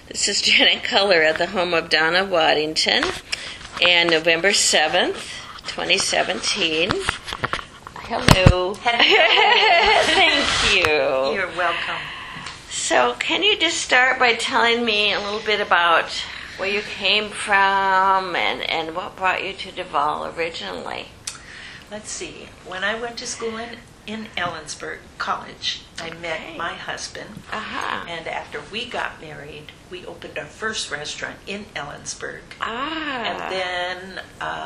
This is Janet Culler at the home of Donna Waddington, and November 7th, 2017. Hello. Thank you. You're welcome. So, can you just start by telling me a little bit about where you came from and what brought you to Duval originally? Let's see. When I went to school in Ellensburg College, I met my husband. Uh-huh. And after we got married, we opened our first restaurant in Ellensburg. Ah. And then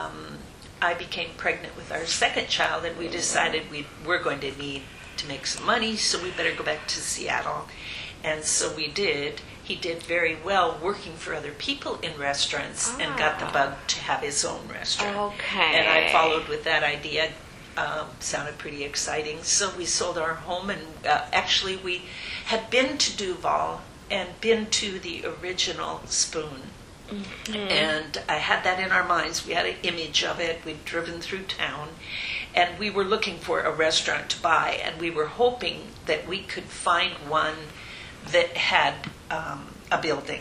I became pregnant with our second child, and we decided we're going to need to make some money, so we better go back to Seattle. And so we did. He did very well working for other people in restaurants and got the bug to have his own restaurant. Okay. And I followed with that idea. Sounded pretty exciting. So we sold our home, and actually we had been to Duval and been to the original Spoon. Mm-hmm. And I had that in our minds. We had an image of it. We'd driven through town, and we were looking for a restaurant to buy, and we were hoping that we could find one that had a building.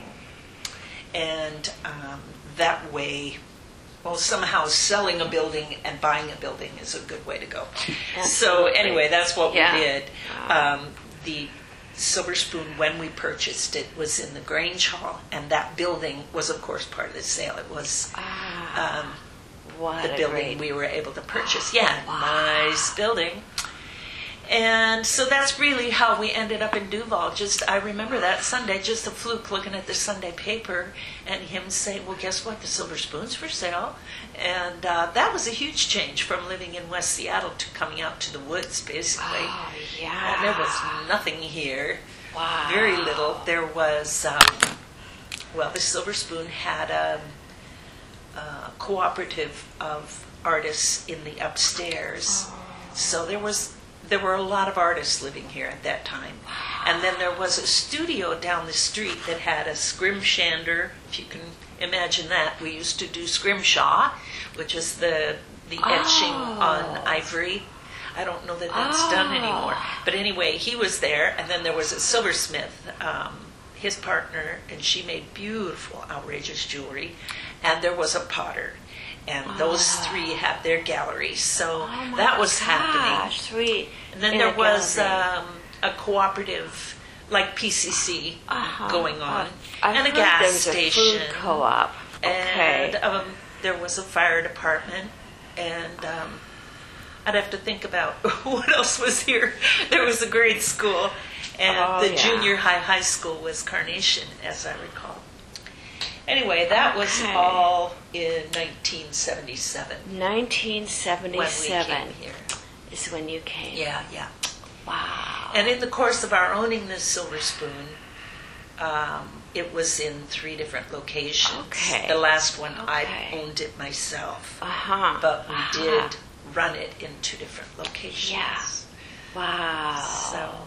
And that way, well, somehow selling a building and buying a building is a good way to go. Absolutely. So anyway, that's what we did. The Silver Spoon, when we purchased it, was in the Grange Hall, and that building was, of course, part of the sale. It was the building we were able to purchase. Nice building. And so that's really how we ended up in Duval. I remember that Sunday, just a fluke, looking at the Sunday paper and him saying, well, guess what? The Silver Spoon's for sale. And that was a huge change from living in West Seattle to coming out to the woods, basically. Oh, yeah. And there was nothing here. Wow. Very little. There was, the Silver Spoon had a cooperative of artists in the upstairs. Oh. So there were a lot of artists living here at that time. And then there was a studio down the street that had a scrimshander, if you can imagine that. We used to do scrimshaw, which is the etching on ivory. I don't know that that's done anymore. But anyway, he was there, and then there was a silversmith, his partner, and she made beautiful, outrageous jewelry. And there was a potter. And those three had their galleries, so that was happening. Three. And then there was a cooperative, like PCC, going on, and a gas station, a food co-op. Okay. And there was a fire department, and I'd have to think about what else was here. There was a grade school, and the junior high school was Carnation, as I recall. Anyway, that was all in 1977. 1977 when we came here. Is when you came. Yeah. Wow. And in the course of our owning the Silver Spoon, it was in 3 different locations. Okay. The last one, I owned it myself. But we did run it in 2 different locations. Yeah. Wow.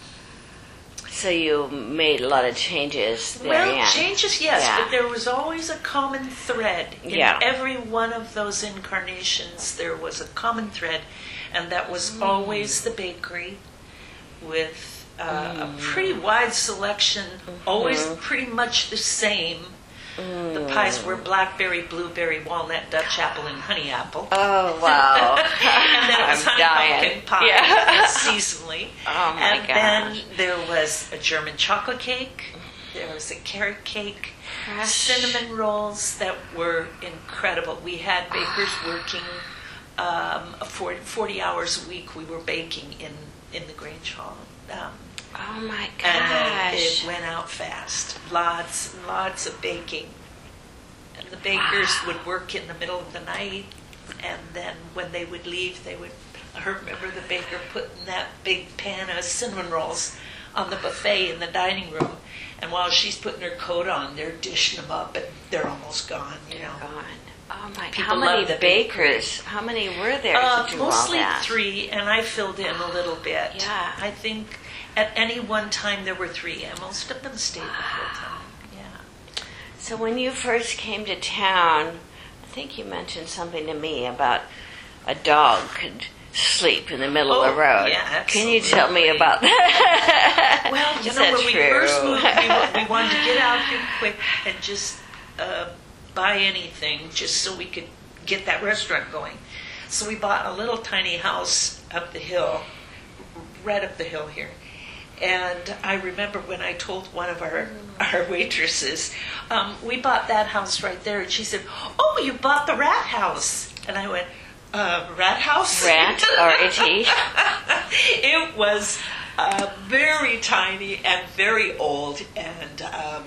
So you made a lot of changes there. Well, changes, yes, but there was always a common thread. In every one of those incarnations, there was a common thread, and that was always the bakery with a pretty wide selection, always pretty much the same. The pies were blackberry, blueberry, walnut, Dutch apple, and honey apple. Oh, wow. And then it was honey pumpkin pie seasonally. Oh, my gosh. And then there was a German chocolate cake. There was a carrot cake. Cinnamon rolls that were incredible. We had bakers working 40 hours a week. We were baking in the Grange Hall. Oh my gosh. And it went out fast. Lots and lots of baking. And the bakers would work in the middle of the night, and then when they would leave, I remember the baker putting that big pan of cinnamon rolls on the buffet in the dining room, and while she's putting her coat on, they're dishing them up, and they're almost gone, Gone. Oh my! People how many bakers? How many were there to do mostly all that? 3, and I filled in a little bit. Yeah. I think at any one time there were 3, and most of them stayed the whole time. Yeah. So when you first came to town, I think you mentioned something to me about a dog could sleep in the middle of the road. Yeah, can you tell me about that? Well, Is that when we true? first moved, we wanted to get out here quick and just buy anything just so we could get that restaurant going. So we bought a little tiny house up the hill, right up the hill here. And I remember when I told one of our waitresses, we bought that house right there, and she said, "Oh, you bought the rat house." And I went, rat house? Rat, R-A-T. It was very tiny and very old, and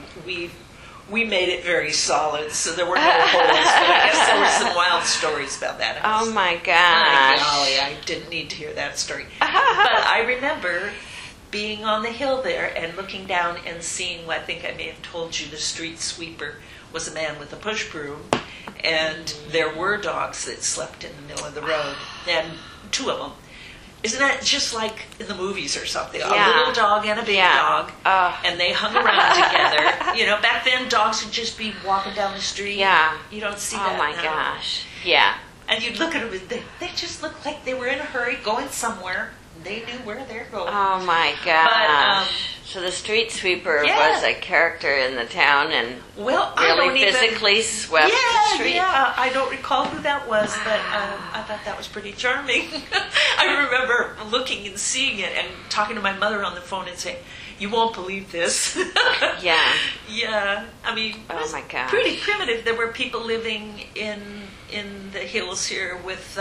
we made it very solid, so there were no holes. But I guess there were some wild stories about that house. Oh my My gosh. golly, I didn't need to hear that story. But I remember being on the hill there and looking down and seeing, I think I may have told you, the street sweeper was a man with a push broom, and there were dogs that slept in the middle of the road, and 2 of them. Isn't that just like in the movies or something? Yeah. A little dog and a big dog, and they hung around together. You know, back then dogs would just be walking down the street. Yeah. You don't see Oh that my now. gosh. Yeah. And you'd look at them, and they just looked like they were in a hurry going somewhere. They knew where they're going. Oh my gosh. So the street sweeper Yeah. was a character in the town and Well, I don't really physically swept the street. Yeah, I don't recall who that was, but I thought that was pretty charming. I remember looking and seeing it and talking to my mother on the phone and saying, "You won't believe this." Yeah. Yeah, I mean, it Oh was my gosh. pretty primitive. There were people living in the hills here with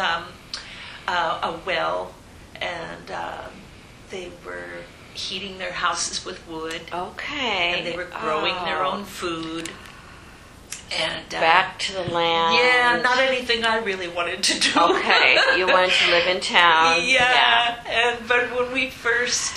a well, and they were heating their houses with wood. Okay. And they were growing their own food. And Back to the land. yeah, not anything I really wanted to do. Okay. You wanted to live in town. Yeah. But when we first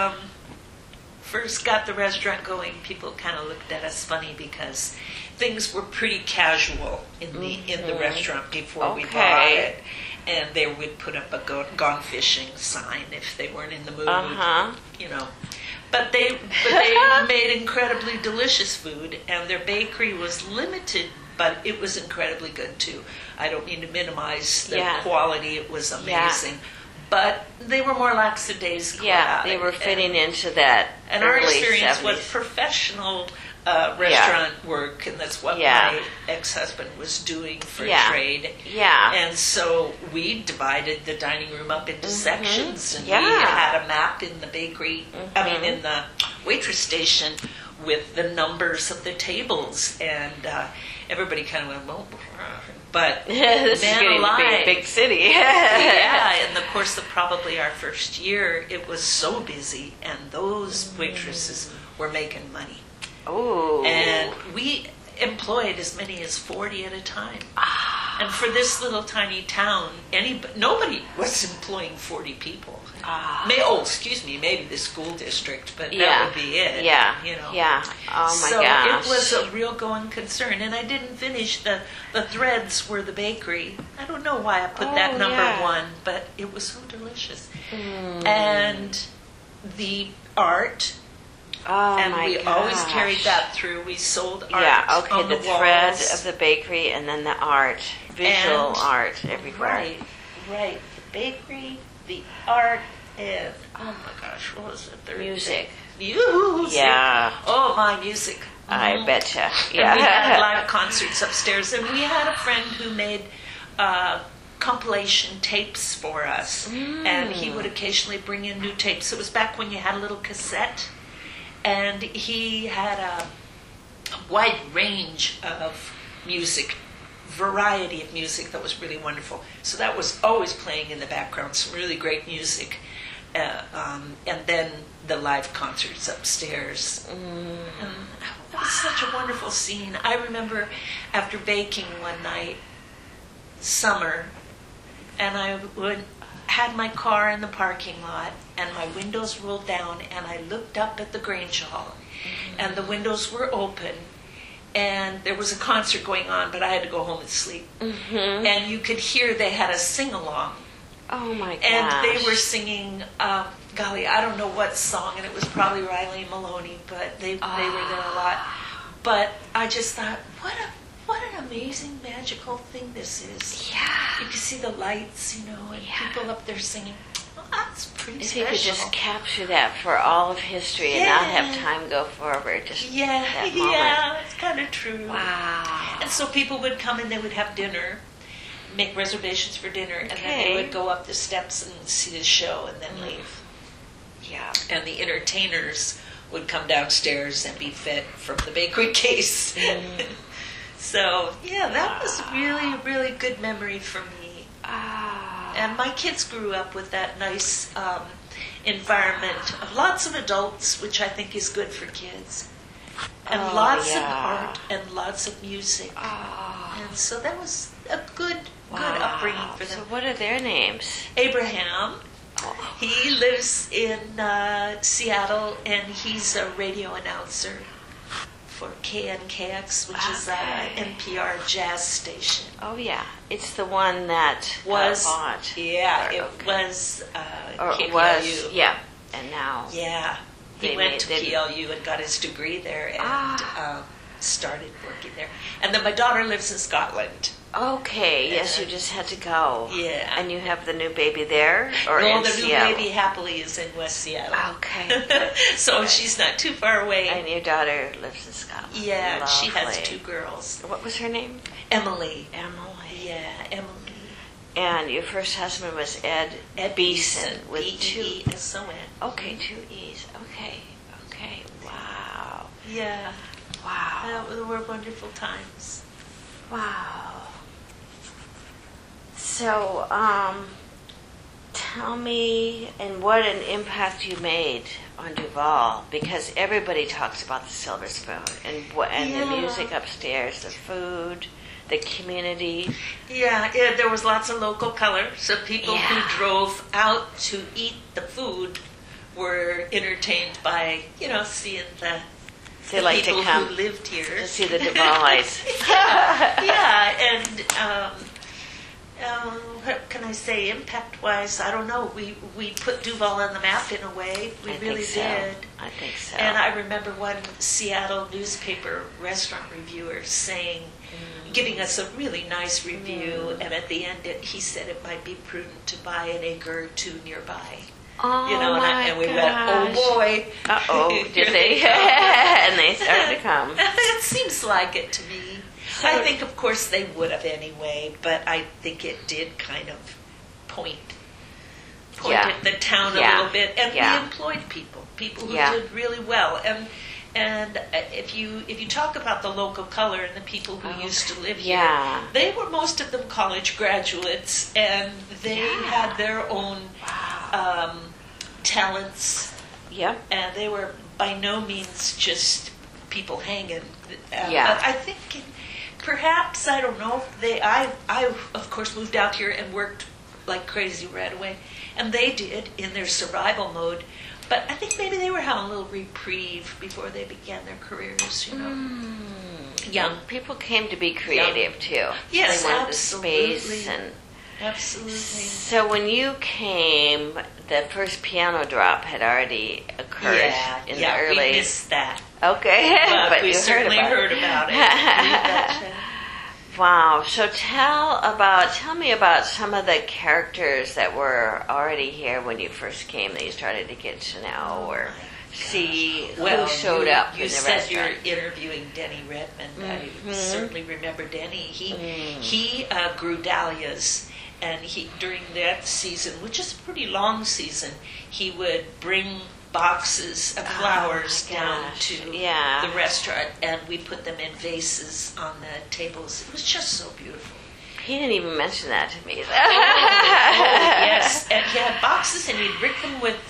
got the restaurant going, people kind of looked at us funny because things were pretty casual in the restaurant before we bought it. And they would put up a gone fishing sign if they weren't in the mood, you know. But they made incredibly delicious food, and their bakery was limited, but it was incredibly good too. I don't mean to minimize the quality; it was amazing. Yeah. But they were more lackadaisical. Yeah, they were fitting into that. And early our experience 70s. was professional restaurant work, and that's what my ex-husband was doing for trade. Yeah. And so we divided the dining room up into sections, and we Yeah. had a map in the bakery, I mean in the waitress station, with the numbers of the tables, and everybody kind of went, well, but This is man getting to be a alive. big city. Yeah, and of course, probably our first year, it was so busy, and those waitresses were making money. Ooh. And we employed as many as 40 at a time. And for this little tiny town, nobody was employing 40 people. Maybe the school district, but that would be it. Yeah. You know. Yeah. Oh my so gosh. it was a real going concern. And I didn't finish the threads were the bakery. I don't know why I put that number 1, but it was so delicious. And the art. Oh And my we gosh. always carried that through. We sold art Yeah, okay, on the the thread walls. of the bakery and then the art, visual And- art everywhere. Right. The bakery, the art, and oh my gosh, what was the third Music. thing? Music. Yeah. Oh, my music. I betcha. And we had Yeah. live concerts upstairs, and we had a friend who made compilation tapes for us, and he would occasionally bring in new tapes. It was back when you had a little cassette, and he had a wide range of music, variety of music that was really wonderful. So that was always playing in the background, some really great music. And then the live concerts upstairs. And it was such a wonderful scene. I remember after baking one night, summer, and I had my car in the parking lot, and my windows rolled down, and I looked up at the Grange Hall, and the windows were open, and there was a concert going on, but I had to go home and sleep. And you could hear they had a sing-along. Oh my gosh. And they were singing, golly, I don't know what song, and it was probably Riley and Maloney, but they were there a lot. But I just thought, what an amazing, magical thing this is. Yeah. You can see the lights, you know, and Yeah. people up there singing. Well, that's pretty If special. you could just capture that for all of history and not have time go forward, just that moment. Yeah, it's kind of true. Wow. And so people would come and they would have dinner, make reservations for dinner, and then Okay. they would go up the steps and see the show and then leave. Yeah. And the entertainers would come downstairs and be fed from the bakery case. So, yeah, that was really, really good memory for me. And my kids grew up with that nice environment of lots of adults, which I think is good for kids. And lots of art and lots of music. And so that was a good upbringing for them. So what are their names? Abraham, he lives in Seattle, and he's a radio announcer for KNKX, which is an NPR jazz station. Oh yeah, it's the one that bought. Yeah, it okay. was Or KPLU. it was, yeah, and now. Yeah, he They went made- to they- PLU and got his degree there and started working there. And then my daughter lives in Scotland. Okay, yes, you just had to go. Yeah. And you have the new baby there, or No, in the new Seattle? baby happily is in West Seattle. Okay. So she's not too far away. And your daughter lives in Scotland. Yeah, and she has Lovely. 2 girls. What was her name? Emily. Emily. Yeah, Emily. And your first husband was Ed Beeson with two. B-E-E-S-O-N. Okay, 2 E's. Okay. Wow. Yeah, Wow. they were wonderful times. Wow. So, tell me, and what an impact you made on Duval, because everybody talks about the Silver Spoon and the music upstairs, the food, the community. Yeah, there was lots of local color, so people Yeah. who drove out to eat the food were entertained by, seeing They the like people to come who lived here. to see the Duvalites. Yeah, and what can I say? Impact-wise, I don't know. We put Duval on the map in a way. We I really think so. did. I think so. And I remember one Seattle newspaper restaurant reviewer giving us a really nice review, and at the end he said it might be prudent to buy an acre or 2 nearby. Oh And we went, oh boy. Uh-oh, did they? And they started to come. It seems like it to me. I think, of course, they would have anyway, but I think it did kind of point at the town a little bit, and we employed people who did really well. And if you talk about the local color and the people who used to live here, they were most of them college graduates, and they had their own talents. Yep. And they were by no means just people hanging. But I think perhaps, I don't know, I of course moved out here and worked like crazy right away. And they did in their survival mode. But I think maybe they were having a little reprieve before they began their careers, Young people came to be creative too. Yes, they wanted absolutely. The space and Absolutely. So when you came, the first piano drop had already occurred in the early. We missed that. Okay, but we you certainly heard about it. Wow. So tell me about some of the characters that were already here when you first came that you started to get to know or see who showed up in the restaurant. You said you're interviewing Denny Redmond. I certainly remember Denny. He grew dahlias, and during that season, which is a pretty long season, he would bring boxes of flowers down to the restaurant, and we put them in vases on the tables. It was just so beautiful. He didn't even mention that to me. Yes, and he had boxes, and he'd rig them with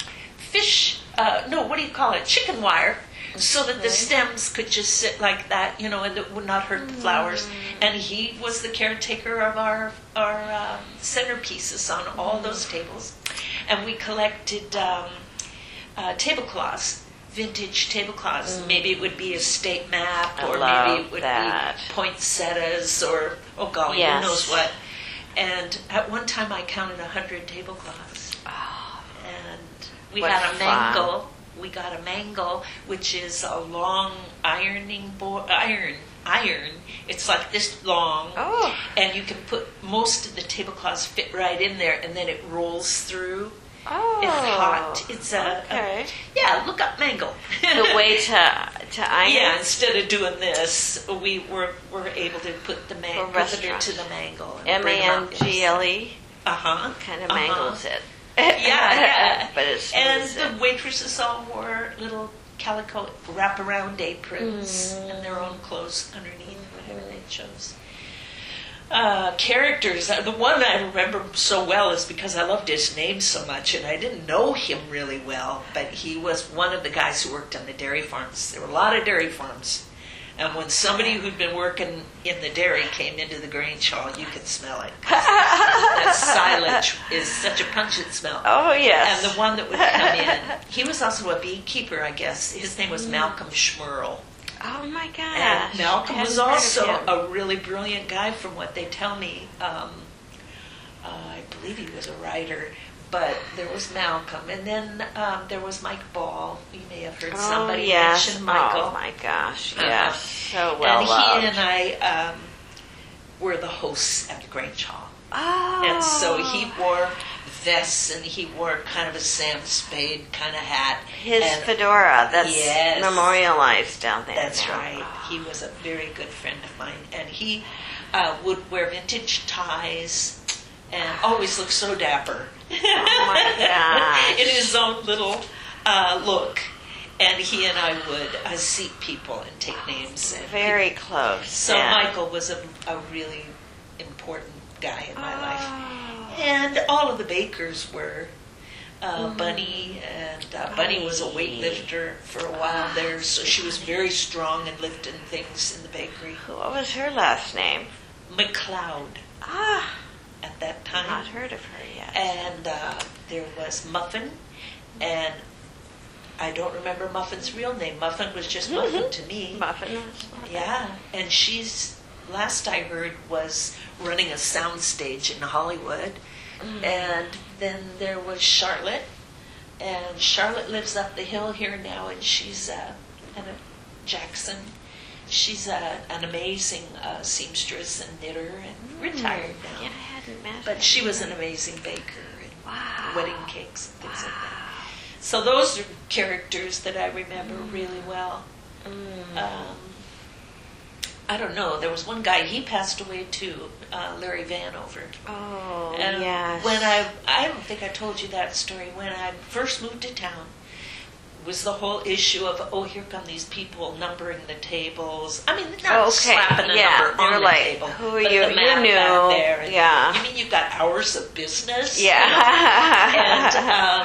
chicken wire, so that the stems could just sit like that, and it would not hurt the flowers. And he was the caretaker of our centerpieces on all those tables. And we collected tablecloths, vintage tablecloths. Maybe it would be a state map, or maybe it would be poinsettias, or who knows what. And at one time I counted 100 tablecloths. And we had a mangle. We got a mangle, which is a long iron iron. It's like this long, Oh. and you can put most of the tablecloths fit right in there, and then it rolls through. Oh. It's hot. It's okay. yeah. Look up mangle. The way to iron. Yeah, instead of doing this, we were able to put the For put them restaurant. into the mangle. And bring 'em out. mangle. Uh-huh. Kind of mangles it. Yeah. But it's And the waitresses all wore little calico wraparound aprons and their own clothes underneath, whatever they chose. Characters. The one I remember so well is because I loved his name so much, and I didn't know him really well, but he was one of the guys who worked on the dairy farms. There were a lot of dairy farms. And when somebody who'd been working in the dairy came into the Grange Hall, you could smell it. That silage is such a pungent smell. Oh, yes. And the one that would come in, he was also a beekeeper, I guess. His name was Malcolm Schmerl. Oh, my gosh. And Malcolm I was hadn't heard also of him. a really brilliant guy from what they tell me. I believe he was a writer. But there was Malcolm, and then there was Mike Ball. You may have heard somebody mention Michael. Oh my gosh, yes, so well and loved. he and I were the hosts at the Grange Hall. Oh. And so he wore vests, and he wore kind of a Sam Spade kind of hat. His and fedora, that's Yes. memorialized down there. That's now. right. He was a very good friend of mine, and he would wear vintage ties and always look so dapper. Oh my gosh. In his own little look. And he and I would seat people and take names. And Very close. so yeah. Michael was a really important guy in my life. Oh. And all of the bakers were. Bunny, and Bunny was a weightlifter for a while there, so she was very strong in lifting things in the bakery. What was her last name? McLeod Ah, at that time. not heard of her yet. And there was Muffin, and I don't remember Muffin's real name. Muffin was just Muffin to me. Muffin was. Yeah, and she's, last I heard, was running a soundstage in Hollywood. And then there was Charlotte, and Charlotte lives up the hill here now, and she's Anna Jackson. She's an amazing seamstress and knitter, and retired now. Yeah, I hadn't met But her. she was an amazing baker and Wow. wedding cakes and things like that. So those are characters that I remember really well. I don't know. There was one guy, he passed away too, Larry Vanover. Oh, And yes. when I don't think I told you that story, when I first moved to town, was the whole issue of, oh, here come these people numbering the tables. I mean, not slapping a number they on were the like, table. who are but you? the map You knew. back there. And Yeah. You mean you've got hours of business? Yeah.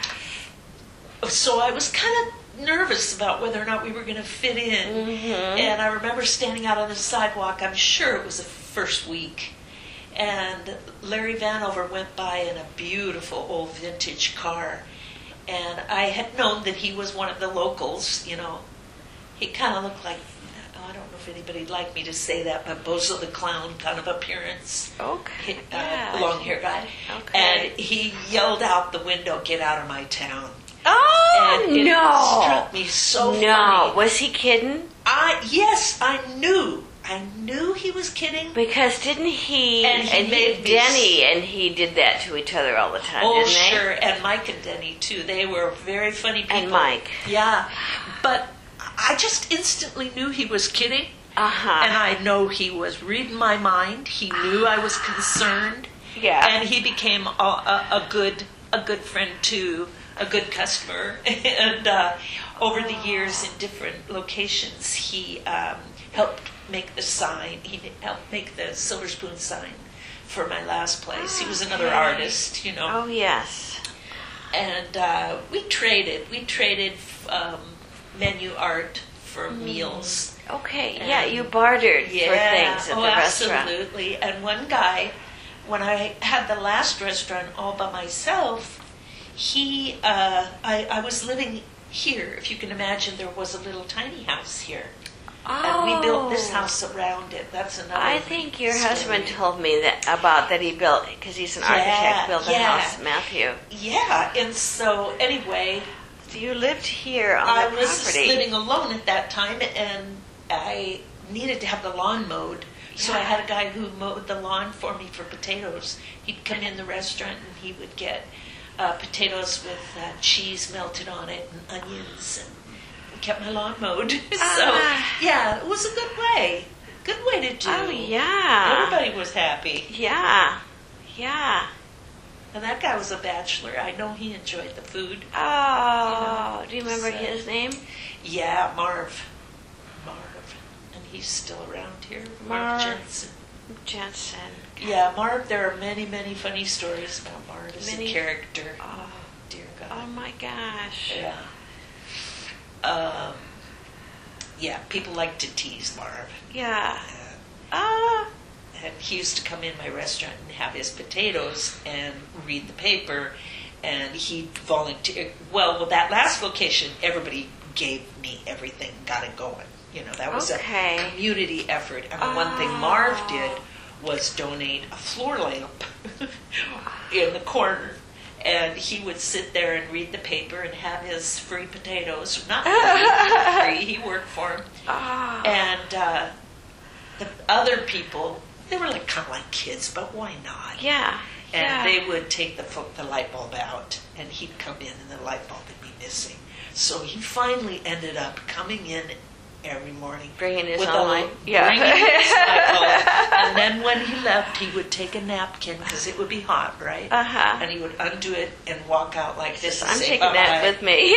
And so I was kind of nervous about whether or not we were going to fit in. And I remember standing out on the sidewalk, I'm sure it was the first week, and Larry Vanover went by in a beautiful old vintage car. And I had known that he was one of the locals, you know. He kind of looked like, I don't know if anybody'd like me to say that, but Bozo the Clown kind of appearance. Okay. Yeah. Long hair guy. Okay. And he yelled out the window, "Get out of my town." Oh, And it no. struck me so No. funny. Was he kidding? Yes, I knew he was kidding. Because didn't he And he made me Denny and he did that to each other all the time, Oh, didn't they? sure. And Mike and Denny, too. They were very funny people. And Mike. Yeah. But I just instantly knew he was kidding. Uh-huh. And I know he was reading my mind. He knew I was concerned. Yeah. And he became a good friend, too. A good customer. And over the years in different locations, he helped make the sign. He helped make the Silver Spoon sign for my last place. He was another artist, you know. Oh, yes. And we traded. We traded menu art for meals. Okay. And- Yeah, you bartered for things at the restaurant. Absolutely. And one guy, when I had the last restaurant all by myself, he, I was living here. If you can imagine, there was a little tiny house here. And we built this house around it. That's another I think your story. husband told me that he built, because he's an architect, built a house, Matthew. Yeah, and so anyway, So you lived here on I the was property. living alone at that time, and I needed to have the lawn mowed. So I had a guy who mowed the lawn for me for potatoes. He'd come in the restaurant and he would get potatoes with cheese melted on it and onions, and kept my lawn mowed. So yeah, it was a good way. Good way to do. Oh yeah. Everybody was happy. Yeah. Yeah. And that guy was a bachelor. I know he enjoyed the food. Oh, do you remember his name? Yeah, Marv. And he's still around here. Marv Jensen. Yeah, Marv, there are many, many funny stories about Marv as a character. Oh, dear God. Oh my gosh. Yeah. Yeah, people like to tease Marv. Yeah. And he used to come in my restaurant and have his potatoes and read the paper, and he'd volunteer. Well, with that last location, everybody gave me everything, got it going. You know, that was a community effort. And the one thing Marv did was donate a floor lamp in the corner. And he would sit there and read the paper and have his free potatoes. Not free, he worked for him. And the other people, they were like kind of like kids, but why not? Yeah. And they would take the light bulb out, and he'd come in and the light bulb would be missing. So he finally ended up coming in every morning. Bringing his with own light. Bringing his light bulb. And then when he left, he would take a napkin, because it would be hot, right? And he would undo it and walk out like this. I'm taking that with me.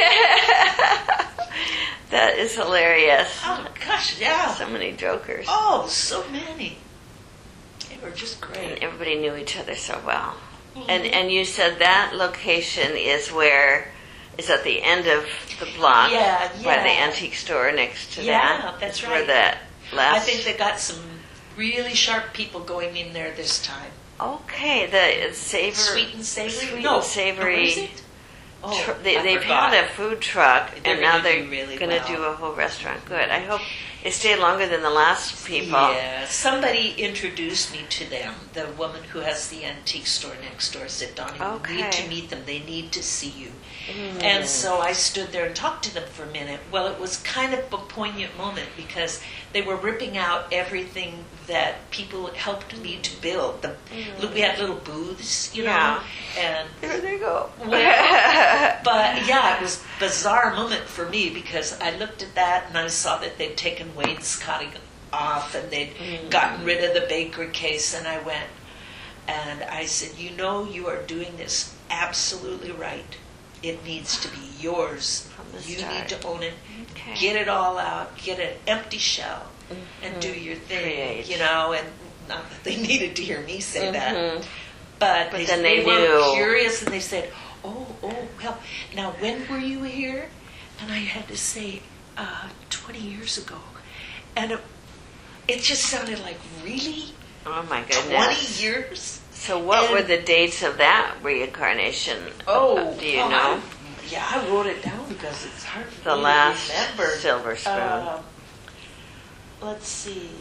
That is hilarious. Oh, gosh, yeah. So many jokers. Oh, so many. They were just great. And everybody knew each other so well. Mm-hmm. And you said that location is at the end of the block, by the antique store next to that. Yeah, that's right. Where that last... I think they got some really sharp people going in there this time. Okay, the sweet and savory. Sweet and savory. Is it? Oh, they've had a food truck, and now they're really going to do a whole restaurant. Good. I hope they stay longer than the last people. Yeah. Somebody introduced me to them. The woman who has the antique store next door said, Donnie, you need to meet them. They need to see you. Mm. And so I stood there and talked to them for a minute. Well, it was kind of a poignant moment because they were ripping out everything that people helped me to build. We had little booths, you know. And there they go. But yeah, it was a bizarre moment for me because I looked at that and I saw that they'd taken wainscoting off and they'd gotten rid of the bakery case, and I went and I said, you are doing this absolutely right. It needs to be yours. You need to own it. Okay. Get it all out. Get an empty shell and do your thing. You know, and not that they needed to hear me say that, but they were curious and they said, oh, well, now when were you here? And I had to say, 20 years ago. And it just sounded like, really? Oh my goodness. 20 years? So what were the dates of that reincarnation? Do you know? I wrote it down because it's hard for me to remember. The last silver spoon. Let's see.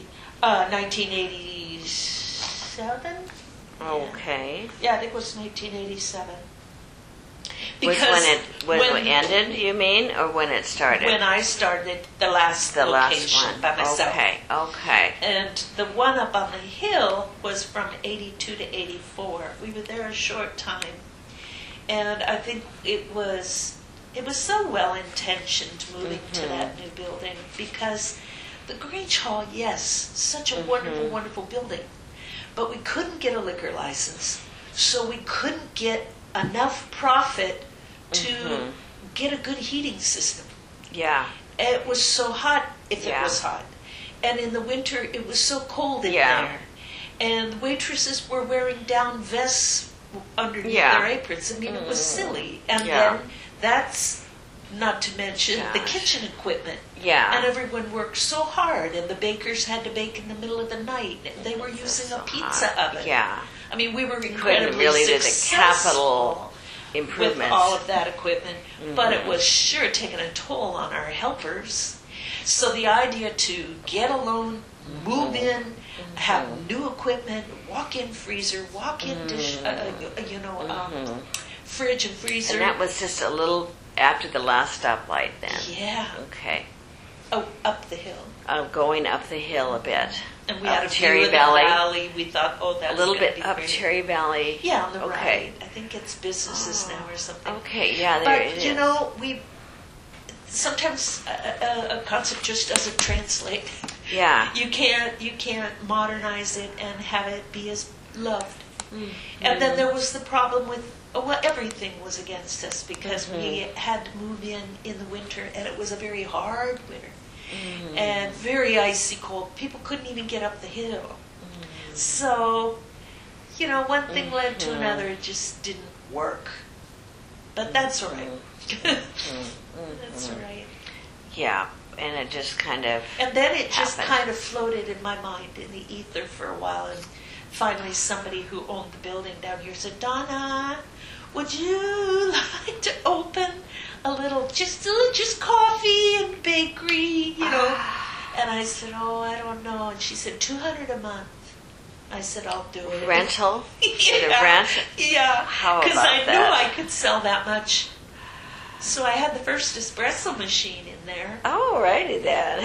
1987? Okay. Yeah, I think it was 1987. Because when it ended, you mean, or when it started? When I started the last location by myself. Okay. And the one up on the hill was from 82 to 84. We were there a short time. And I think it was so well intentioned moving to that new building because the Grange Hall, yes, such a wonderful, wonderful building. But we couldn't get a liquor license, so we couldn't get enough profit to get a good heating system. Yeah. It was so hot if it was hot. And in the winter, it was so cold in there. And the waitresses were wearing down vests underneath their aprons. I mean, it was silly. And then that's not to mention the kitchen equipment. Yeah. And everyone worked so hard, and the bakers had to bake in the middle of the night. They were using a pizza oven. Yeah. I mean, we were incredibly successful the capital improvements with all of that equipment, but it was sure taking a toll on our helpers. So the idea to get a loan, move in, have new equipment, walk-in freezer, walk-in dish, fridge and freezer. And that was just a little after the last stoplight then. Yeah. Okay. Oh, up the hill. Going up the hill a bit. And we Up had a Cherry view of Valley. the valley. We thought, oh, that's A little gonna bit be up great. Cherry Valley. Yeah, on the Okay. right. I think it's businesses now or something. Okay, yeah, there it But is. you know, we sometimes a concept just doesn't translate. Yeah. You can't modernize it and have it be as loved. Mm-hmm. And then there was the problem with well, everything was against us because we had to move in the winter, and it was a very hard winter and very icy cold. People couldn't even get up the hill. So, you know, one thing led to another. It just didn't work. But that's all right. That's all right. Yeah, and it just kind of And then it just happened. kind of floated in my mind in the ether for a while. And finally somebody who owned the building down here said, Donna, would you like to open a little, just coffee and bakery, you know? And I said, oh, I don't know. And she said, $200 a month. I said, I'll do it. rental. Yeah. The rent. Yeah, How because about I knew that? I could sell that much. So I had the first espresso machine in there. Oh, righty then.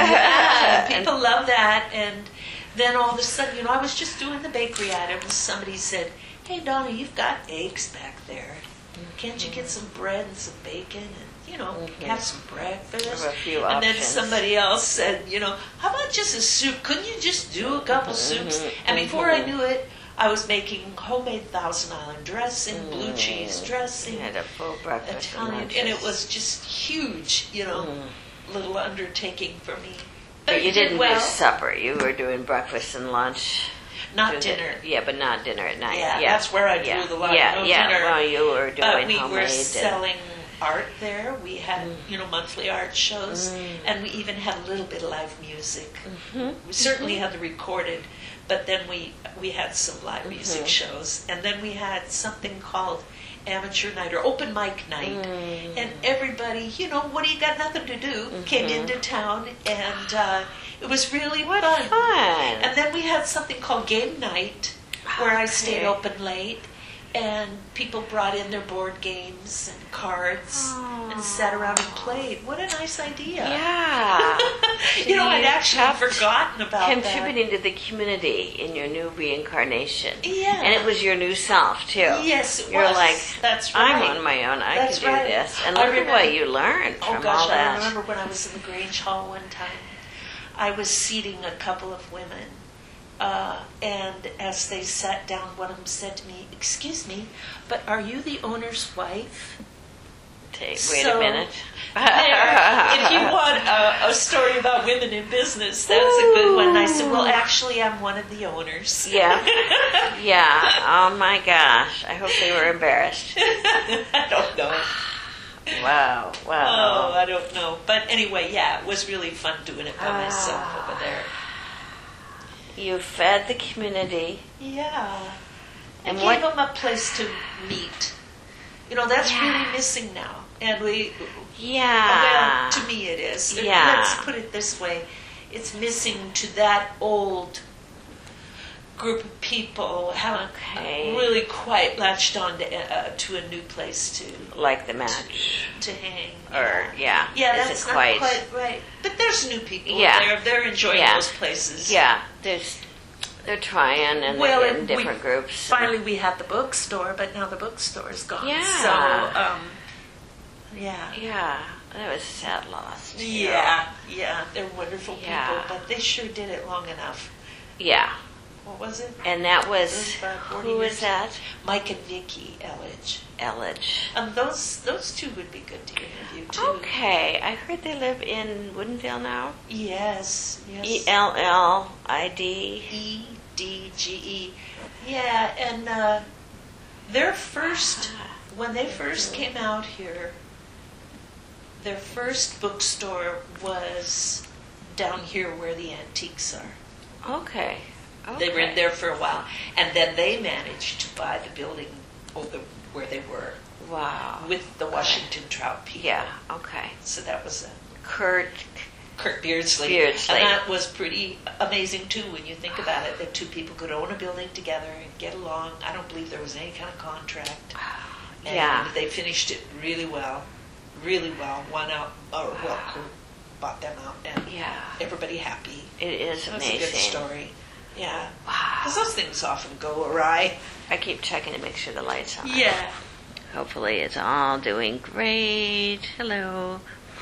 Yeah, people love that. And then all of a sudden, you know, I was just doing the bakery items. Somebody said, hey, Donna, you've got eggs back there. Can't you get some bread and some bacon and, you know, have some breakfast? Have a few and then options. somebody else said, you know, how about just a soup? Couldn't you just do a couple soups? And before I knew it, I was making homemade Thousand Island dressing, blue cheese dressing, You had a full breakfast and Italian, lunches. and it was just huge, you know, little undertaking for me. But you it did didn't well. do supper. You were doing breakfast and lunch. Not Doing dinner. it- Yeah, but not dinner at night. Yeah, that's where I drew yeah. the line. Yeah, No yeah. dinner. Well, you were doing We homemade. were and- selling art there. We had, you know, monthly art shows, and we even had a little bit of live music. We certainly had the recorded, but then we had some live music shows, and then we had something called amateur night or open mic night, and everybody, you know, what do you got nothing to do, came into town, and it was really What fun. fun. And then we had something called game night, where I stayed Okay. open late, and people brought in their board games and cards and sat around and played. What a nice idea. Yeah. You know, I'd You actually kept forgotten about Contributing to the community in your new reincarnation. Yeah. And it was your new self, too. that. Yes, it You're was. like, That's right. I'm on my own. I That's can do right. this. And I look at remember- what you learned Oh from gosh, all that. I remember when I was in the Grange Hall one time, I was seating a couple of women, and as they sat down, one of them said to me, "Excuse me, but are you the owner's wife?" Wait a So, minute. if you want a story about women in business, that's a good one. And I said, well, actually, I'm one of the owners. Yeah. Yeah. Oh my gosh. I hope they were embarrassed. I don't know. Wow. Oh, Wow. I don't know. But anyway, yeah, it was really fun doing it by myself over there. You fed the community. Yeah. And And gave what- them a place to meet. You know, that's Yeah. really missing now. And Yeah. well, to me it is. Yeah. Let's put it this way. It's missing to that old group of people haven't Okay. really quite latched on to a new place Like the match. to hang. Or, yeah. Yeah, Is that's it not quite right. But there's new people. Yeah. They're enjoying Yeah. those places. Yeah. They're trying and Well, they're in and different groups. Finally, we had the bookstore, but now the bookstore is gone. Yeah. So, yeah. Yeah. That was a sad loss. too. Yeah, they're wonderful Yeah. people, but they sure did it long enough. Yeah. What was it? And that was, It was about 40 who was years. that? Mike and Vicki Elledge. Elledge. Those two would be good to interview too. Okay. I heard they live in Woodinville now. Yes. ELLID. EDGE. Yeah, and when they first came out here, their first bookstore was down here where the antiques are. Okay. They were in there for a while, and then they managed to buy the building where they were Wow. with the Washington Trout people. Yeah. Okay. So that was Kurt. Kurt Beardsley. Beardsley. And that was pretty amazing, too, when you think about it, that two people could own a building together and get along. I don't believe there was any kind of contract. And Yeah. they finished it really well. Really well. Won out, bought them out, and everybody happy. It is That's amazing. a good story. Yeah. Wow. Because those things often go awry. I keep checking to make sure the light's on. Yeah. Hopefully it's all doing great. Hello.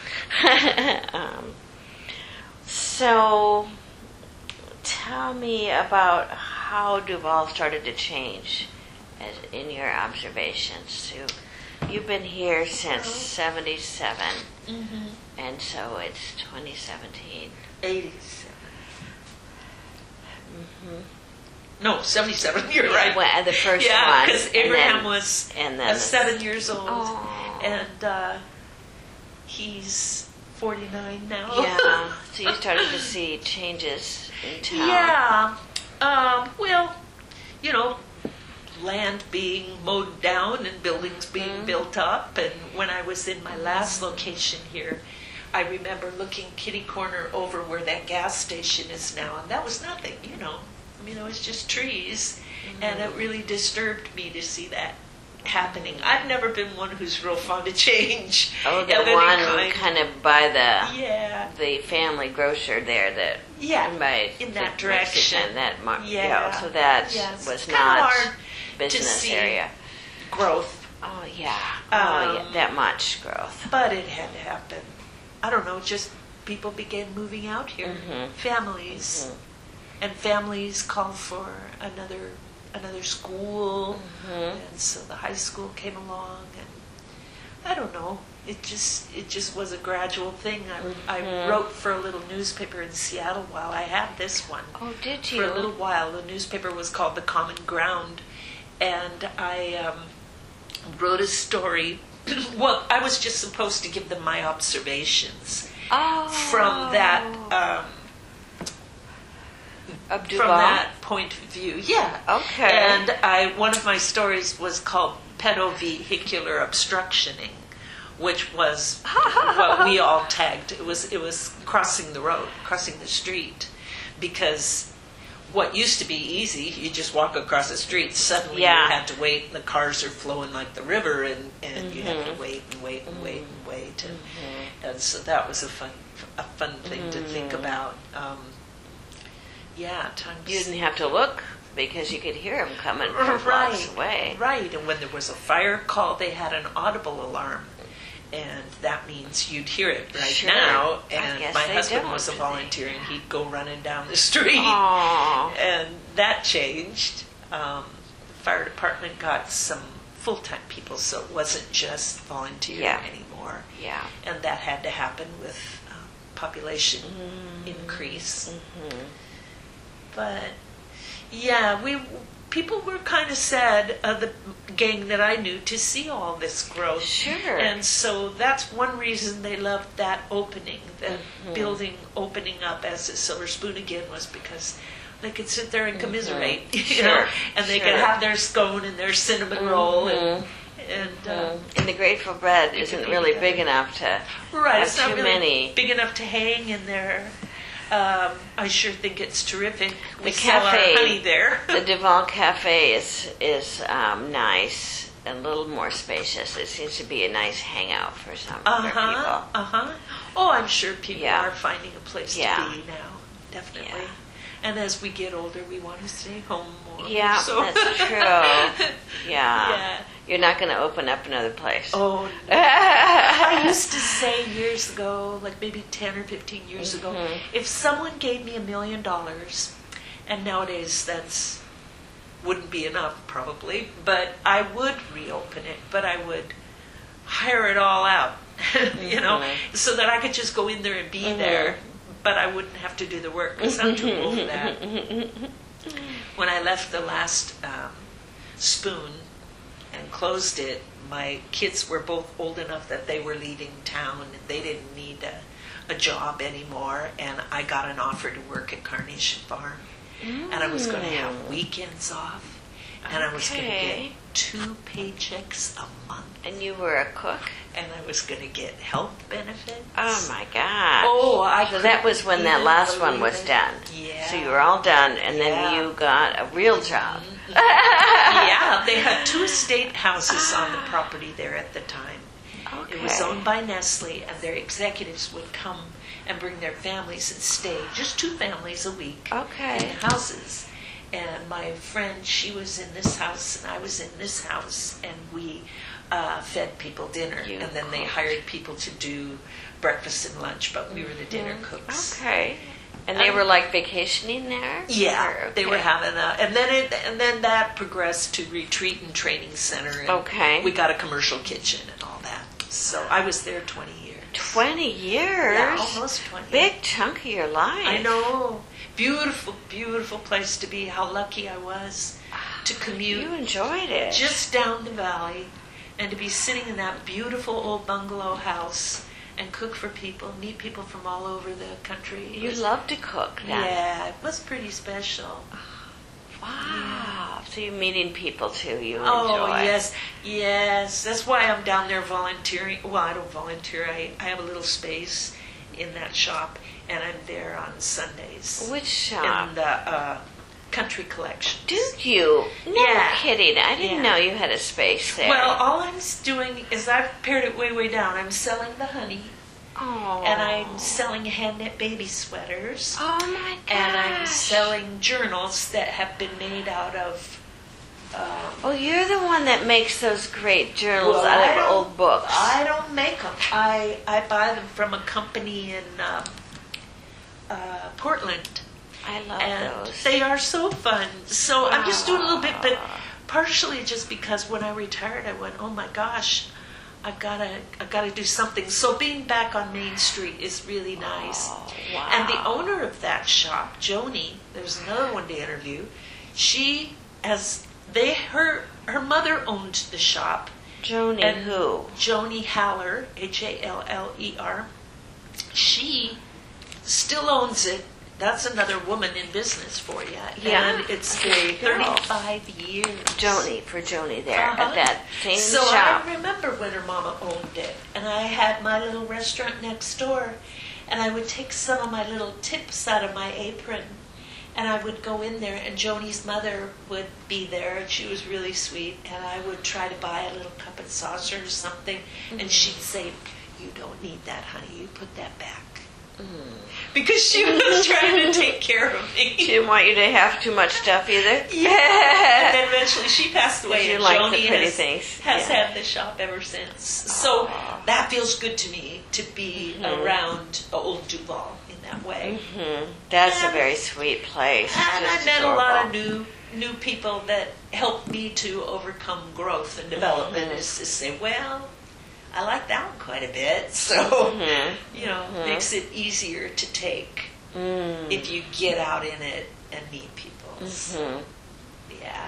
So, tell me about how Duval started to change in your observations. So, you've been here since 77, and so it's 2017. 87. No, 77. You're right. Well, the first yeah, one. because Abraham was and then 7 years old, Oh. and he's 49 now. Yeah. So you started to see changes in town. Yeah. Well, you know, land being mowed down and buildings being built up. And when I was in my last location here, I remember looking kitty corner over where that gas station is now, and that was nothing, you know. I mean, it was just trees, and it really disturbed me to see that happening. I've never been one who's real fond of change. Oh, the of any one kind of by the family grocer there that by in that the direction. Mexican, so that was not business area growth. Oh yeah, that much growth. But it had to happen. I don't know, just people began moving out here, families, and families called for another school, and so the high school came along, and I don't know, it just was a gradual thing. I wrote for a little newspaper in Seattle while I had this one. Oh, did you? For a little while. The newspaper was called The Common Ground, and I wrote a story. Well, I was just supposed to give them my observations from that from that point of view. Yeah. Okay. And one of my stories was called pedovehicular obstructioning, which was what we all tagged. It was crossing the road, crossing the street, because what used to be easy, you just walk across the street, suddenly you had to wait, and the cars are flowing like the river, and you have to wait and wait and wait and wait. And so that was a fun thing to think about. Times. You didn't have to look because you could hear them coming from blocks away. Right, and when there was a fire call, they had an audible alarm. And that means you'd hear it now. And my husband was a volunteer, and he'd go running down the street. Aww. And that changed. The fire department got some full-time people, so it wasn't just volunteering anymore. Yeah. And that had to happen with population increase. But people were kind of sad, the gang that I knew, to see all this growth. Sure. And so that's one reason they loved that opening, the building opening up as a Silver Spoon again, was because they could sit there and commiserate, you know, and they could have their scone and their cinnamon roll and the Grateful Bread isn't really big enough to have it's not too really many. big enough to hang in there. I sure think it's terrific. We The sell our cafe, honey there. the Duval Cafe is nice and a little more spacious. It seems to be a nice hangout for some people. Oh, I'm sure people are finding a place to be now. Definitely. Yeah. And as we get older, we want to stay home more. Yeah, so. that's true. Yeah. You're not going to open up another place. Oh, no. I used to say years ago, like maybe 10 or 15 years ago, if someone gave me $1 million, and nowadays that's wouldn't be enough probably, but I would reopen it, but I would hire it all out, you know, so that I could just go in there and be there, but I wouldn't have to do the work because I'm too old for that. When I left the last Spoon and closed it, my kids were both old enough that they were leaving town and they didn't need a job anymore, and I got an offer to work at Carnation Farm, and I was going to have weekends off, and I was going to get 2 paychecks a month. And you were a cook? And I was going to get health benefits. Oh my God. Oh, so that was when that last one was done. Yeah. So you were all done, and then you got a real job. Yeah, they had 2 estate houses on the property there at the time. Okay. It was owned by Nestle, and their executives would come and bring their families and stay, just 2 families a week Okay. in houses. And my friend, she was in this house and I was in this house, and we fed people dinner. You and then they cooked. hired people to do breakfast and lunch, but we were the dinner cooks. Okay. And they were like vacationing there? Yeah, Or- they were okay. having a, and then that progressed to retreat and training center. And Okay. we got a commercial kitchen and all that. So I was there 20 years. 20 years? Yeah, almost 20. Big chunk of your life. I know. Beautiful, beautiful place to be. How lucky I was to commute You enjoyed it. just down the valley and to be sitting in that beautiful old bungalow house and cook for people, meet people from all over the country. It You was- love to cook then. Yeah, it was pretty special. Wow. So you're meeting people too. You Oh, enjoy. yes. That's why I'm down there volunteering. Well, I don't volunteer. I have a little space in that shop, and I'm there on Sundays Which shop? in the country collection. Do you? No Yeah. kidding. I didn't Yeah. know you had a space there. Well, all I'm doing is I've pared it way, way down. I'm selling the honey, oh. and I'm selling hand-knit baby sweaters, Oh my gosh. and I'm selling journals that have been made out of Oh, you're the one that makes those great journals Well, out I of don't- old books. I don't make them. I buy them from a company in Portland, I love and those. they are so fun. So I'm just doing a little bit, but partially just because when I retired, I went, oh my gosh, I've gotta do something. So being back on Main Street is really nice. Oh, wow. And the owner of that shop, Joni, there's another one to interview. She has her mother owned the shop. Joni And who? Joni Haller, Haller. She still owns it. That's another woman in business for you. Yeah. And it's There been you go. 35 years. Joni there Uh-huh. at that same So shop. I remember when her mama owned it, and I had my little restaurant next door, and I would take some of my little tips out of my apron, and I would go in there, and Joni's mother would be there, and she was really sweet, and I would try to buy a little cup and saucer or something, and she'd say, "You don't need that, honey. You put that back." Because she was trying to take care of She me. didn't want you to have too much stuff either. Yeah. And then eventually she passed away, You and like the Joni pretty has, things. has Yeah. had the shop ever since. So that feels good to me, to be around old Duval in that way. That's a And- very sweet place. And I Just met a lot of adorable. new people that helped me to overcome growth and development. Is to say, well, I like that one quite a bit, so makes it easier to take if you get out in it and meet people. So, yeah.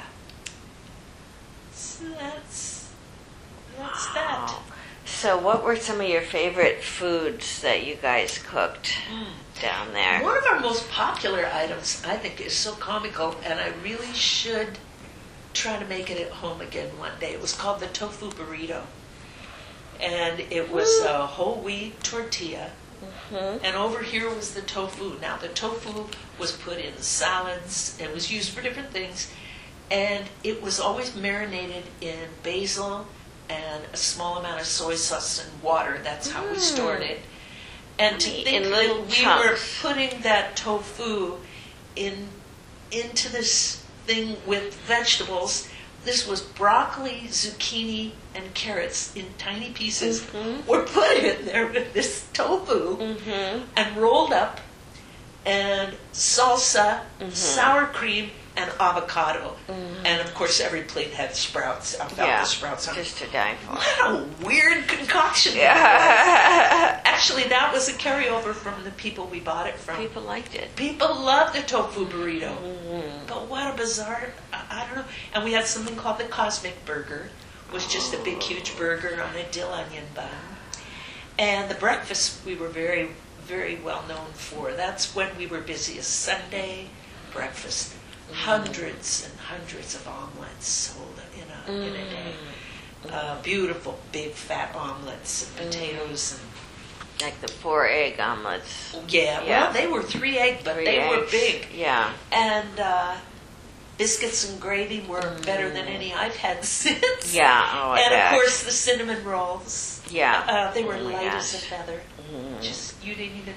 So that's that. So, what were some of your favorite foods that you guys cooked down there? One of our most popular items, I think, is so comical, and I really should try to make it at home again one day. It was called the tofu burrito. And it was a whole wheat tortilla. And over here was the tofu. Now, the tofu was put in salads and was used for different things. And it was always marinated in basil and a small amount of soy sauce and water. That's how we stored it. And to In think little that we were chunks. putting that tofu into this thing with vegetables. This was broccoli, zucchini, and carrots in tiny pieces. Were put in there with this tofu and rolled up, and salsa, sour cream, and avocado. And of course, every plate had sprouts, alfalfa sprouts on it. Just to die for. What a weird concoction. Yeah. Actually, that was a carryover from the people we bought it from. People liked it. People love the tofu burrito. But what a bizarre, I don't know. And we had something called the Cosmic Burger, was just a big, huge burger on a dill onion bun. And the breakfast we were very, very well known for. That's when we were busiest. Sunday breakfast. Hundreds and hundreds of omelets sold in a day. Beautiful, big, fat omelets and potatoes and Like the 4-egg omelets. yeah, well, they were 3 egg, but 3 they were eggs. big. Yeah. And biscuits and gravy were better than any I've had since. Yeah. Oh, I And bet. of course, the cinnamon rolls. Yeah. They were Oh my light as a gosh. feather. Just, you didn't even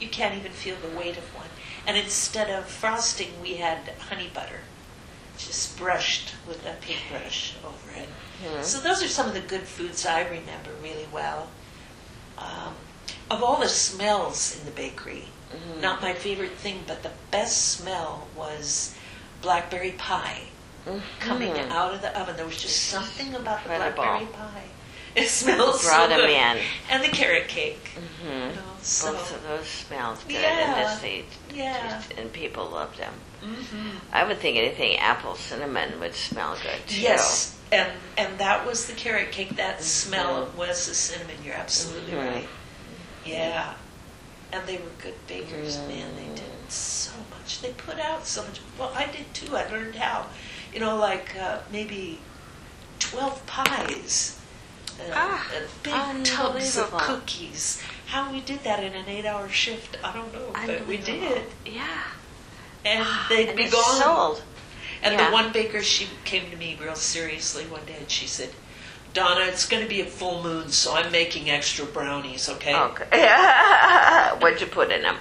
you can't even feel the weight of one. And instead of frosting, we had honey butter, just brushed with a paintbrush over it. So those are some of the good foods I remember really well. Of all the smells in the bakery, not my favorite thing, but the best smell was blackberry pie coming out of the oven. There was just something about the blackberry pie. It smells so good. In. And the carrot cake. You know, so. Both of those smelled good, Yeah. and people loved them. I would think anything apple cinnamon would smell good too. Yes, and that was the carrot cake. That smell was the cinnamon. You're absolutely right. Yeah, and they were good bakers, man. They did so much. They put out so much. Well, I did too. I learned how. You know, like maybe 12 pies. Big tubs of cookies. How we did that in an 8-hour shift, I don't know, but we did. Yeah. And they'd be gone. Sold. And the one baker, she came to me real seriously one day and she said, Donna, it's going to be a full moon, so I'm making extra brownies, okay? Okay. What'd you put in them?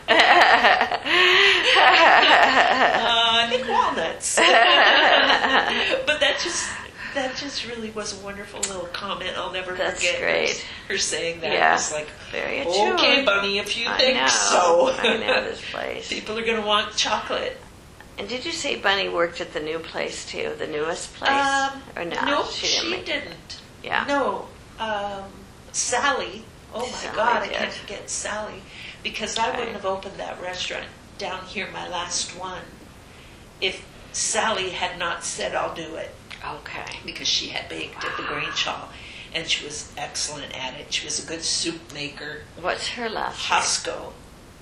I think walnuts. But that just really was a wonderful little comment. I'll never forget great. Her saying that. Yeah. It was like, very okay, Bunny, if you think so. I know this place. People are going to want chocolate. And did you say Bunny worked at the new place too, the newest place? Or no? No, she didn't. Yeah. No. Sally. Oh my Sally God, did. I can't forget Sally. Because I wouldn't have opened that restaurant down here, my last one, if Sally had not said, I'll do it. Okay. Because she had baked at the Grange Hall. And she was excellent at it. She was a good soup maker. What's her last Hosko.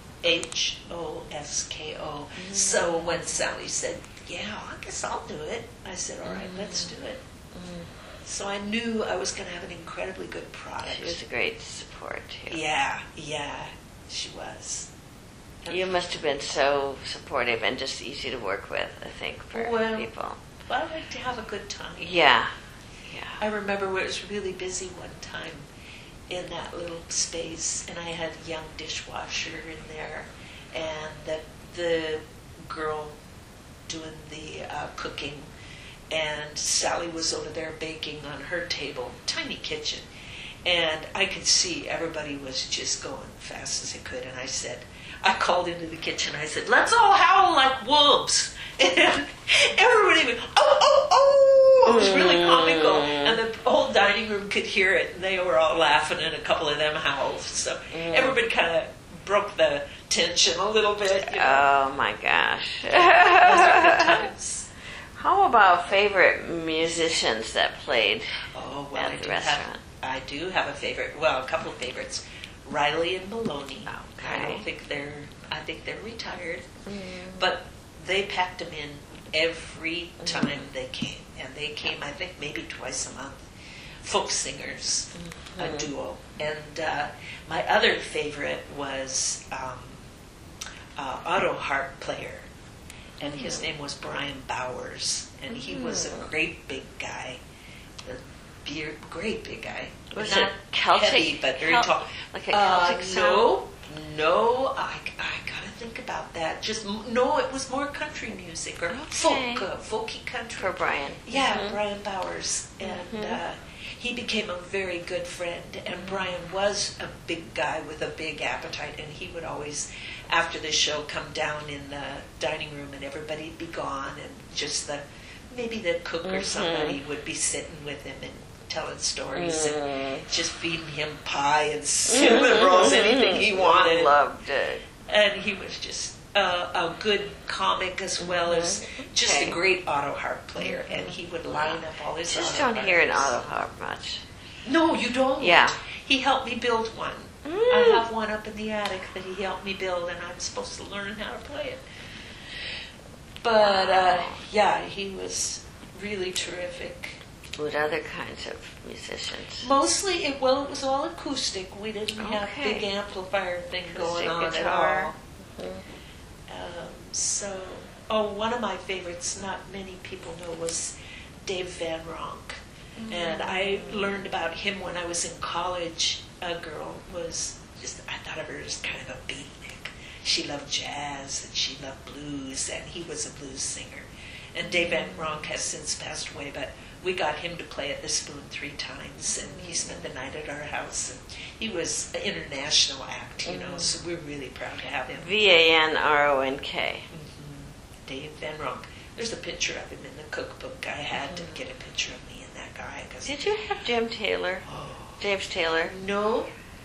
Hosko. So when Sally said, yeah, I guess I'll do it, I said, all right, let's do it. So I knew I was going to have an incredibly good product. She was a great support too. Yeah, she was. You must have been so supportive and just easy to work with, I think, for people. Well, I like to have a good time. Yeah. I remember it was really busy one time in that little space, and I had a young dishwasher in there, and the girl doing the cooking, and Sally was over there baking on her table, tiny kitchen, and I could see everybody was just going fast as they could, and I called into the kitchen, I said, let's all howl like wolves. And everybody went, oh. It was really comical. And the whole dining room could hear it. And they were all laughing, and a couple of them howled. So everybody kind of broke the tension a little bit. You know? Oh, my gosh. Those are good times. How about favorite musicians that played at the restaurant? I do have a favorite. Well, a couple of favorites. Riley and Maloney. Okay. I think they're retired. But they packed them in every time they came. And they came, I think, maybe twice a month. Folk singers, a duo. And my other favorite was auto harp player. And his name was Brian Bowers. And he was a great big guy. Great big guy. Was Not it Celtic? heavy, but very tall. Like a Celtic song? No, I gotta think about that. It was more country music or folky country. For Brian. Yeah, Brian Bowers. And he became a very good friend. And Brian was a big guy with a big appetite. And he would always, after the show, come down in the dining room and everybody'd be gone. And just maybe the cook or somebody would be sitting with him and telling stories and just feeding him pie and cinnamon rolls, anything he wanted. Loved it. And he was just a good comic as well as just a great auto harp player. And he would line up all his Just auto don't hear an harps. auto harp much. No, you don't. Yeah. He helped me build one. I have one up in the attic that he helped me build, and I'm supposed to learn how to play it. But, he was really terrific. What other kinds of musicians? Mostly, it was all acoustic. We didn't have big amplifier thing going on guitar. at all. One of my favorites, not many people know, was Dave Van Ronk. And I learned about him when I was in college. A girl was I thought of her as kind of a beatnik. she loved jazz and she loved blues, and he was a blues singer. And Dave Van Ronk has since passed away, but we got him to play at the Spoon 3 times, and he spent the night at our house. And he was an international act, so we're really proud to have him. Vanronk. Dave Van Ronk. There's a picture of him in the cookbook. I had to get a picture of me and that guy. Did you have Jim Taylor? James Taylor? No.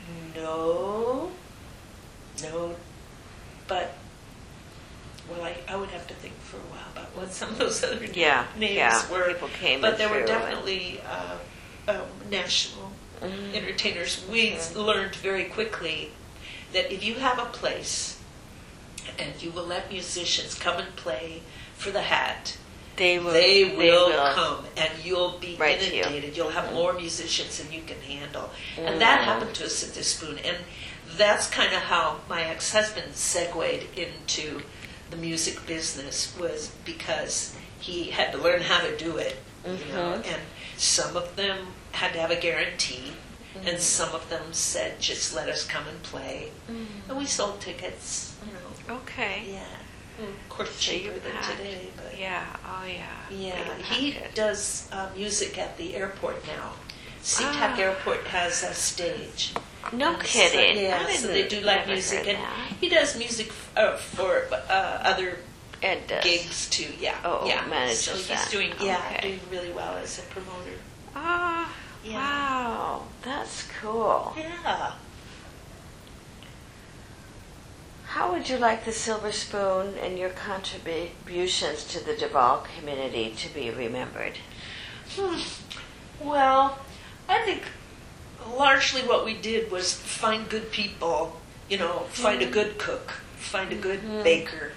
But, well, I would have to think for a while about what some of those other names were. People came but there were definitely national entertainers. We learned very quickly that if you have a place and you will let musicians come and play for the hat, they will come, and you'll be inundated. You'll have more musicians than you can handle. And that happened to us at the Spoon. And that's kind of how my ex-husband segued into the music business, was because he had to learn how to do it. And some of them had to have a guarantee, and some of them said, just let us come and play. And we sold tickets, Okay. Yeah. Of course, cheaper than today, but yeah, oh yeah. Yeah, he does music at the airport now. SeaTac Airport has a stage. No kidding. So they do live music, and he does music for other gigs too. Yeah, manages so he's that. doing really well as a promoter. Wow, that's cool. Yeah. How would you like the Silver Spoon and your contributions to the Duval community to be remembered? Well, I think largely what we did was find good people, find a good cook, find a good baker,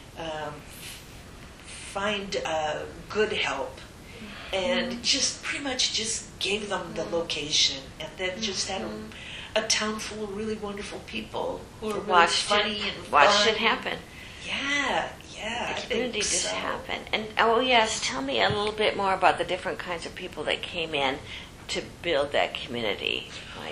find good help, and just pretty much just gave them the location, and then just had a town full of really wonderful people who are really funny and fun. Watched it happen. Yeah. The community just happened. And tell me a little bit more about the different kinds of people that came in to build that community.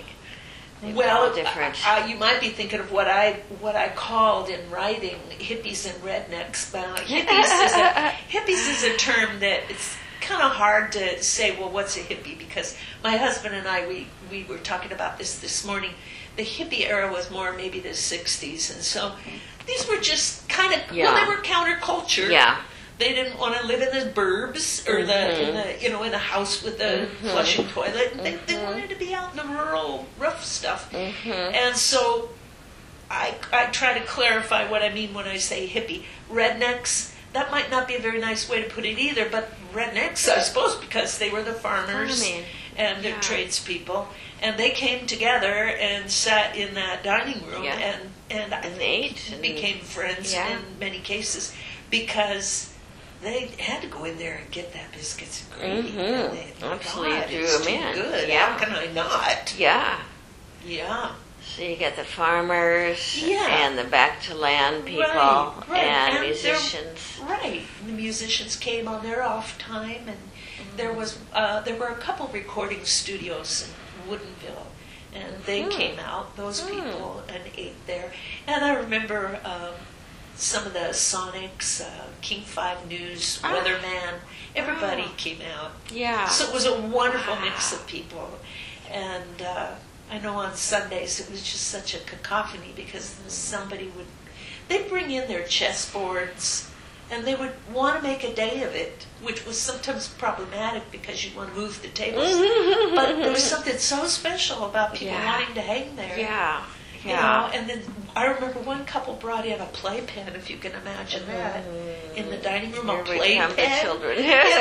Different. You might be thinking of what I called in writing hippies and rednecks. But hippies is a term that it's kind of hard to say, well, what's a hippie? Because my husband and I, we were talking about this morning. The hippie era was more maybe the 60s, and so these were just kind of, they were counterculture. Yeah. They didn't want to live in the burbs or in the house with the flushing toilet. They wanted to be out in the rural, rough stuff. And so I try to clarify what I mean when I say hippie. Rednecks, that might not be a very nice way to put it either, but rednecks, I suppose, because they were the farmers and the tradespeople. And they came together and sat in that dining room and I think ate became friends in many cases, because they had to go in there and get that biscuits and gravy. Absolutely, it's too good. Yeah. How can I not? Yeah. Yeah. So you get the farmers and the back to land people and musicians. Right. The musicians came on their off time, and there were a couple recording studios in Woodinville, and they came out, those people, and ate there. And I remember some of the Sonics, King 5 News, Weatherman, everybody came out. Yeah. So it was a wonderful mix of people. And I know on Sundays it was just such a cacophony, because they'd bring in their chessboards, and they would want to make a day of it, which was sometimes problematic because you'd want to move the tables. But there was something so special about people wanting to hang there. Yeah. And then I remember one couple brought in a playpen, if you can imagine that, in the dining room. A playpen. The children.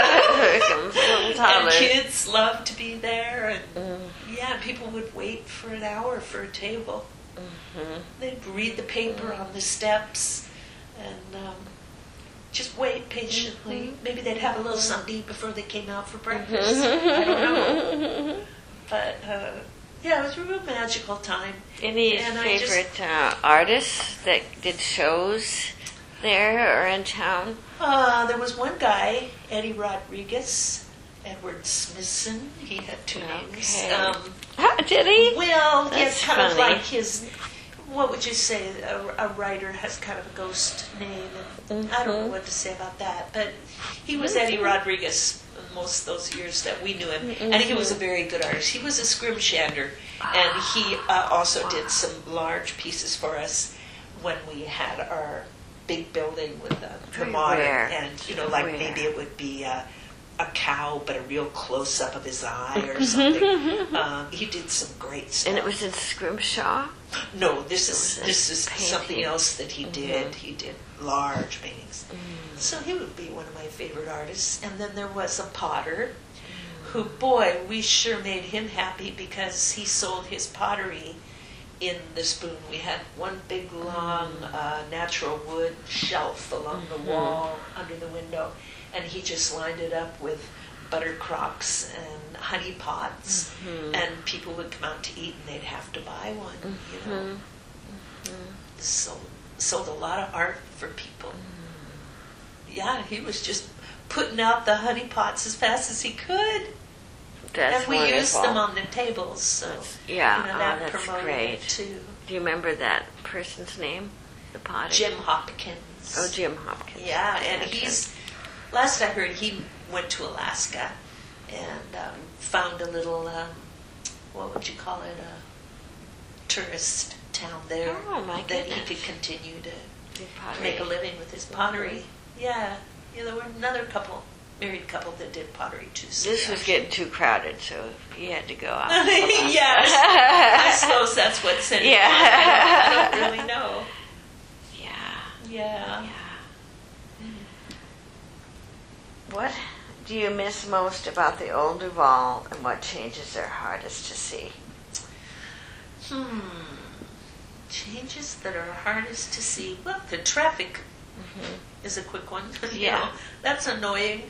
And kids loved to be there, and people would wait for an hour for a table. They'd read the paper on the steps, and just wait patiently. Maybe they'd have a little something to eat before they came out for breakfast. I don't know. But it was a real magical time. Any favorite artists that did shows there or in town? There was one guy, Eddie Rodriguez, Edward Smithson. He had two names. Did he? Well, That's it's kind of funny. like his what would you say? A writer has kind of a ghost name, and I don't know what to say about that. But he was Eddie Rodriguez most of those years that we knew him, and he was a very good artist. He was a scrimshander, and he also did some large pieces for us when we had our big building with the modern, and like maybe it would be a cow, but a real close up of his eye or something. He did some great stuff. And it was in Scrimshaw? No, this is something else that he did. He did large paintings. So he would be one of my favorite artists. And then there was a potter who, boy, we sure made him happy because he sold his pottery in the Spoon. We had one big long natural wood shelf along the wall under the window, and he just lined it up with butter crocks and honey pots, and people would come out to eat and they'd have to buy one. Sold a lot of art for people. Yeah, he was just putting out the honey pots as fast as he could. That's and we wonderful. used them on the tables, so that that's promoted great. it too. Do you remember that person's name? The potter? Jim Hopkins. Oh, Jim Hopkins. Yeah, and he's, last I heard, he went to Alaska and found a little, what would you call it, a tourist town there. Oh, my that goodness. he could continue to Pottery. make a living with his pottery. Yeah, there were another married couple that did pottery too. So This was getting too crowded, so you had to go out. Yes, I suppose that's what sent it. Yeah. I don't really know. Yeah. What do you miss most about the old Duval, and what changes are hardest to see? Changes that are hardest to see. Well, the traffic is a quick one. That's annoying.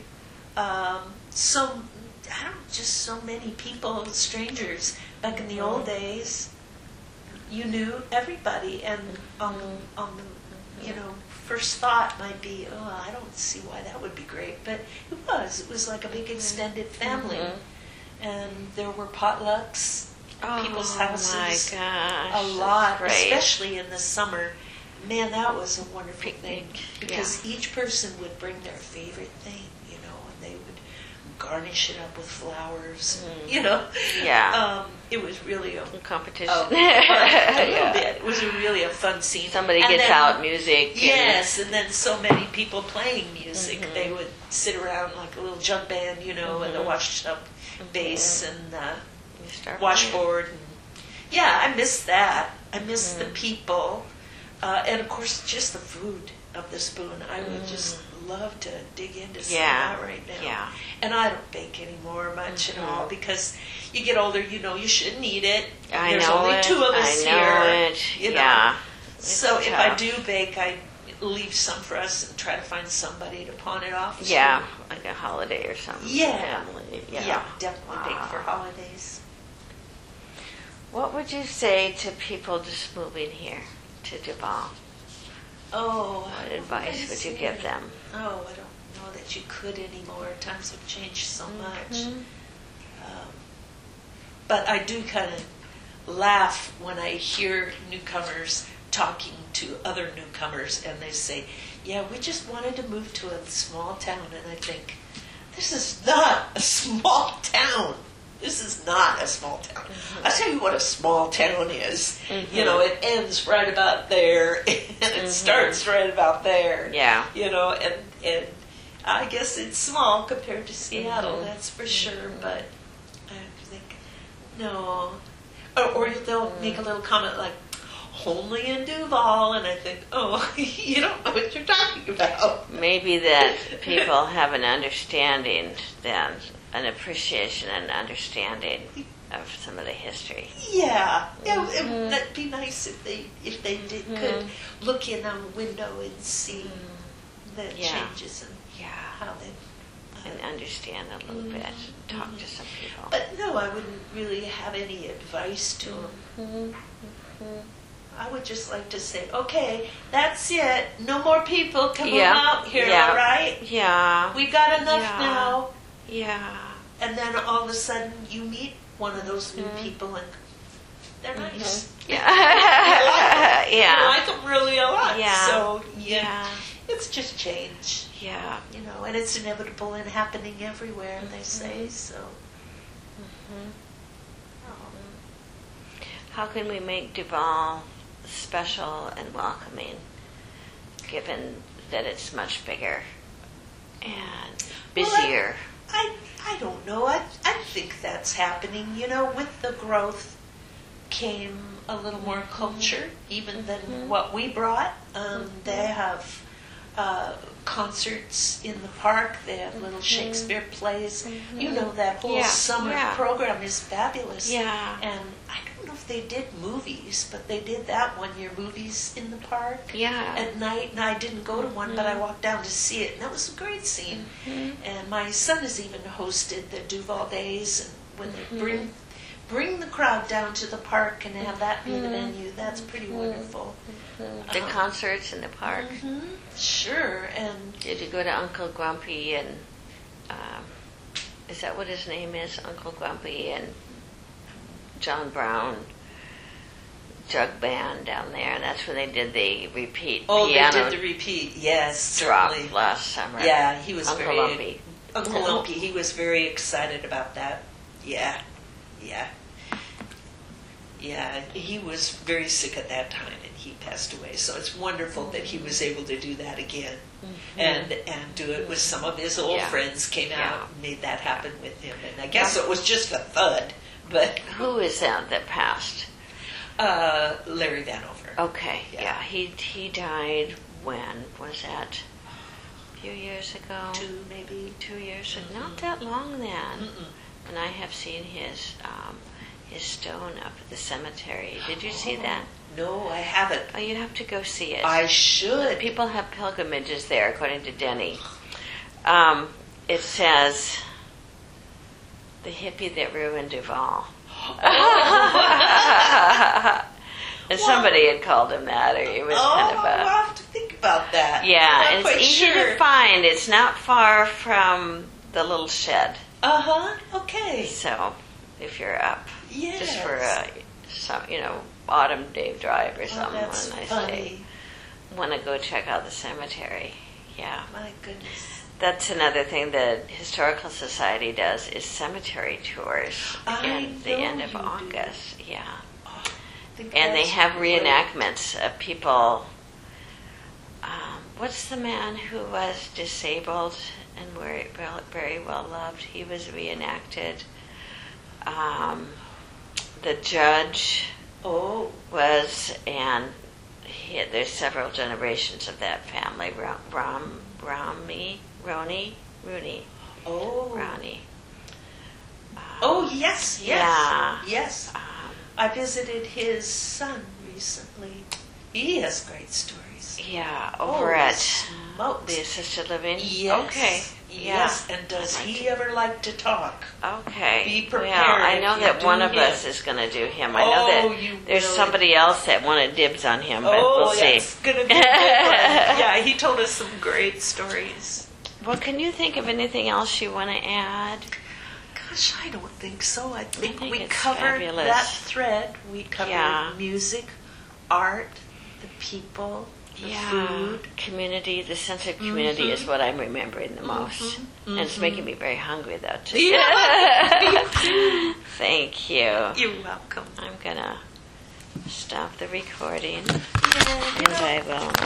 Just so many people, strangers. Back in the old days, you knew everybody, and on the first thought might be, I don't see why that would be great, but it was like a big extended family, and there were potlucks at people's houses. Oh my gosh, a lot, great. especially in the summer. Man, that was a wonderful thing, Picnic, because each person would bring their favorite thing, and they would garnish it up with flowers, it was really a competition. a little bit. It was really a fun scene. Somebody And gets then- out music. Yes, and then so many people playing music. They would sit around like a little jug band, and the washed up bass and washboard. And, I miss that. I miss the people. And of course, just the food of the Spoon. I would just love to dig into some of that right now. Yeah. And I don't bake anymore much at all, because you get older, you shouldn't eat it. There's only two of us here. So if I do bake, I leave some for us and try to find somebody to pawn it off to. Yeah, like a holiday or something. Yeah. Family. Yeah, definitely bake for holidays. What would you say to people just moving here to Duval? What advice would you give them? I don't know that you could anymore. Times have changed so much. But I do kind of laugh when I hear newcomers talking to other newcomers, and they say, we just wanted to move to a small town. And I think, this is not a small town. This is not a small town. I'll tell you what a small town is. It ends right about there, and it starts right about there. Yeah. And I guess it's small compared to Seattle, that's for sure. But I think, no. Or they'll make a little comment like, only in Duval, and I think, you don't know what you're talking about. Maybe that people have an understanding then, an appreciation and understanding of some of the history. That'd be nice if they could look in on a window and see the changes and how they and understand a little bit, talk to some people. But no, I wouldn't really have any advice to them. I would just like to say, okay, that's it. No more people come out here, all right? Yeah. We got enough now. Yeah. And then all of a sudden you meet one of those new people, they're nice. Yeah. I like them really a lot. Yeah. So, Yeah. it's just change. Yeah. And it's inevitable and happening everywhere, they say, so. How can we make Duval special and welcoming, given that it's much bigger and busier? Well, I don't know. I think that's happening. With the growth came a little more culture, even than what we brought. They have concerts in the park. They have little Shakespeare plays. That whole summer program is fabulous. Yeah. And I don't know if they did movies, but they did that one year, movies in the park at night. And I didn't go to one, but I walked down to see it, and that was a great scene. And my son has even hosted the Duval Days, and when they bring the crowd down to the park and have that be the venue, that's pretty wonderful. The concerts in the park. Sure. And Did you go to Uncle Grumpy and is that what his name is? Uncle Grumpy and John Brown jug band down there, and that's when they did the repeat piano they did the repeat. Yes, drop certainly. last summer. Yeah, he was Uncle Lumpy. Uncle Lumpy. He was very excited about that. Yeah. He was very sick at that time, and he passed away. So it's wonderful that he was able to do that again, and do it with some of his old friends. Came out and made that happen with him, and I guess it was just a thud. But who is that passed? Larry Vanover. Okay, he died when was that? A few years ago. 2 years ago. Not that long then. And I have seen his stone up at the cemetery. Did you see that? No, I haven't. Oh, you have to go see it. I should. People have pilgrimages there, according to Denny. It says, the hippie that ruined Duval. And somebody had called him that, or it was kind of a... I'll have to think about that. Yeah, and it's easy to find. It's not far from the little shed. Okay. So, if you're up, yes. just for autumn day drive or something, that's when I funny. say, want to go check out the cemetery. Yeah. My goodness. That's another thing that Historical Society does is cemetery tours at the end of August. Yeah. And they have reenactments of people. What's the man who was disabled and very, very well loved? He was reenacted. The judge was, and there's several generations of that family. Rooney. Rooney. Yes. Yeah. Yes. I visited his son recently. He has great stories. Yeah, over at smokes. the assisted living? Yes. Okay. Yes, and does he ever like to talk? Okay. Be prepared. Well, I know if that you do one of him. us is going to do him. I know that you there's will. somebody else that wanted dibs on him, but we'll see. It's going to be a good one. Yeah, he told us some great stories. Well, can you think of anything else you want to add? Gosh, I don't think so. I think we it's covered fabulous. that thread. We covered music, art, the people, the food. Community. The sense of community is what I'm remembering the most. And it's making me very hungry, though. Thank you. You're welcome. I'm going to stop the recording. Yeah, And I will